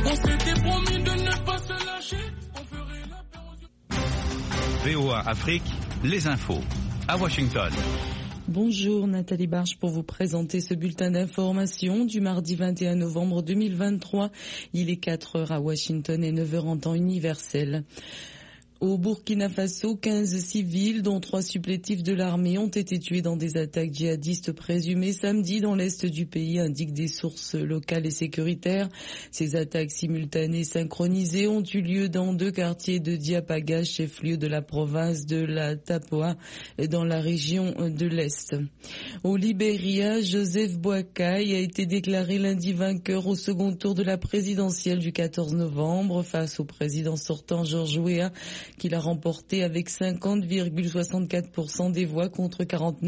On s'était promis de ne pas se lâcher. On ferait la paix aux... VOA Afrique, les infos, à Washington. Bonjour Nathalie Barche pour vous présenter ce bulletin d'information du mardi 21 novembre 2023. Il est 4 heures à Washington et 9 heures en temps universel. Au Burkina Faso, 15 civils, dont 3 supplétifs de l'armée, ont été tués dans des attaques djihadistes présumées samedi dans l'est du pays, indiquent des sources locales et sécuritaires. Ces attaques simultanées synchronisées ont eu lieu dans 2 quartiers de Diapaga, chef-lieu de la province de la Tapoa, dans la région de l'Est. Au Libéria, Joseph Boakai a été déclaré lundi vainqueur au second tour de la présidentielle du 14 novembre face au président sortant George Weah, qu'il a remporté avec 50,64% des voix contre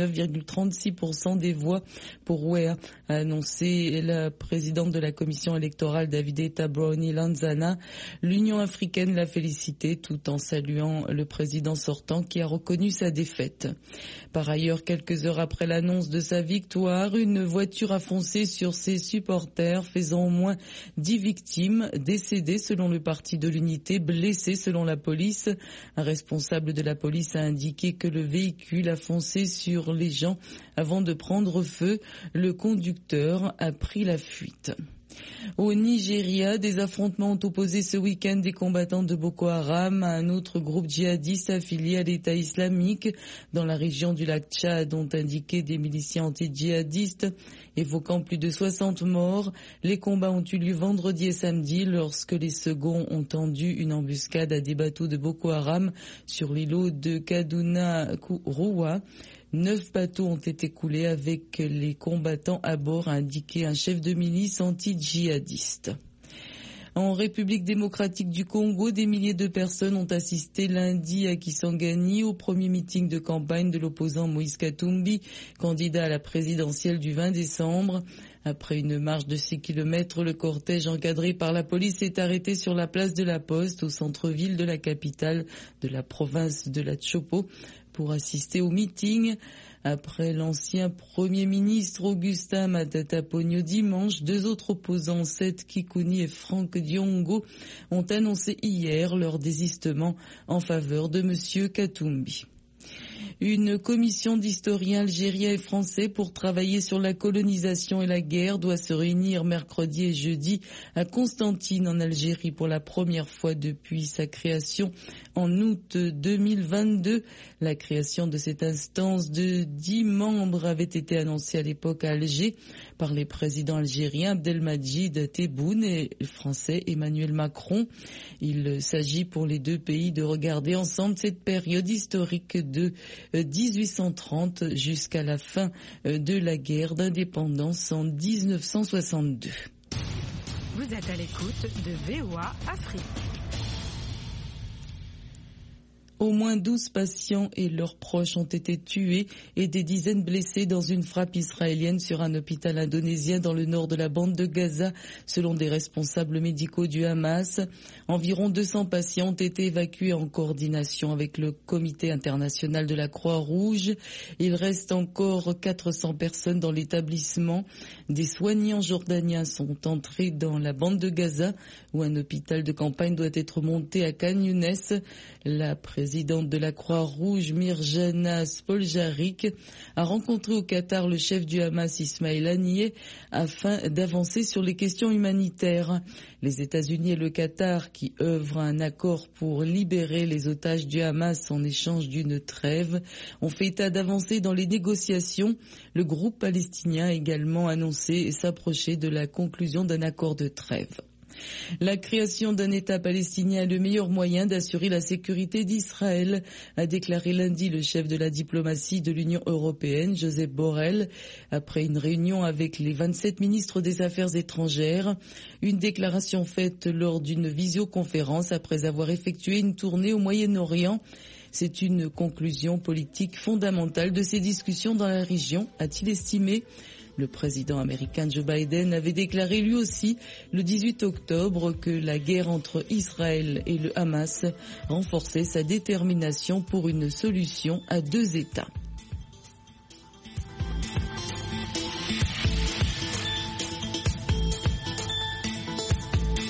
49,36% des voix pour Weah, a annoncé la présidente de la commission électorale Davideta Brownie Lanzana. L'Union africaine l'a félicité tout en saluant le président sortant qui a reconnu sa défaite. Par ailleurs, quelques heures après l'annonce de sa victoire, une voiture a foncé sur ses supporters, faisant au moins 10 victimes, décédées selon le Parti de l'Unité, blessées selon la police. Un responsable de la police a indiqué que le véhicule a foncé sur les gens avant de prendre feu. Le conducteur a pris la fuite. Au Nigeria, des affrontements ont opposé ce week-end des combattants de Boko Haram à un autre groupe djihadiste affilié à l'État islamique dans la région du lac Tchad, ont indiqué des miliciens anti-djihadistes, évoquant plus de 60 morts. Les combats ont eu lieu vendredi et samedi lorsque les seconds ont tendu une embuscade à des bateaux de Boko Haram sur l'îlot de Kaduna Kouroua. 9 bateaux ont été coulés avec les combattants à bord, a indiqué un chef de milice anti-djihadiste. En République démocratique du Congo, des milliers de personnes ont assisté lundi à Kisangani au premier meeting de campagne de l'opposant Moïse Katumbi, candidat à la présidentielle du 20 décembre. Après une marche de 6 km, le cortège encadré par la police s'est arrêté sur la place de la Poste, au centre-ville de la capitale de la province de la Tshopo, pour assister au meeting. Après l'ancien Premier ministre Augustin Matata Ponyo dimanche, 2 autres opposants, Seth Kikouni et Franck Diongo, ont annoncé hier leur désistement en faveur de M. Katumbi. Une commission d'historiens algériens et français pour travailler sur la colonisation et la guerre doit se réunir mercredi et jeudi à Constantine en Algérie pour la première fois depuis sa création en août 2022. La création de cette instance de 10 membres avait été annoncée à l'époque à Alger par les présidents algériens Abdelmadjid Tebboune et le français Emmanuel Macron. Il s'agit pour les 2 pays de regarder ensemble cette période historique de 1830 jusqu'à la fin de la guerre d'indépendance en 1962. Vous êtes à l'écoute de VOA Afrique. Au moins 12 patients et leurs proches ont été tués et des dizaines blessés dans une frappe israélienne sur un hôpital indonésien dans le nord de la bande de Gaza, selon des responsables médicaux du Hamas. Environ 200 patients ont été évacués en coordination avec le Comité international de la Croix-Rouge. Il reste encore 400 personnes dans l'établissement. Des soignants jordaniens sont entrés dans la bande de Gaza, où un hôpital de campagne doit être monté à Khan Younes. La présidente de la Croix-Rouge, Mirjana Spoljarik, a rencontré au Qatar le chef du Hamas, Ismaël Haniyeh, afin d'avancer sur les questions humanitaires. Les États-Unis et le Qatar, qui œuvrent à un accord pour libérer les otages du Hamas en échange d'une trêve, ont fait état d'avancées dans les négociations. Le groupe palestinien a également annoncé s'approcher de la conclusion d'un accord de trêve. La création d'un État palestinien est le meilleur moyen d'assurer la sécurité d'Israël, a déclaré lundi le chef de la diplomatie de l'Union européenne, Josep Borrell, après une réunion avec les 27 ministres des Affaires étrangères. Une déclaration faite lors d'une visioconférence après avoir effectué une tournée au Moyen-Orient. C'est une conclusion politique fondamentale de ces discussions dans la région, a-t-il estimé. Le président américain Joe Biden avait déclaré lui aussi le 18 octobre que la guerre entre Israël et le Hamas renforçait sa détermination pour une solution à 2 États.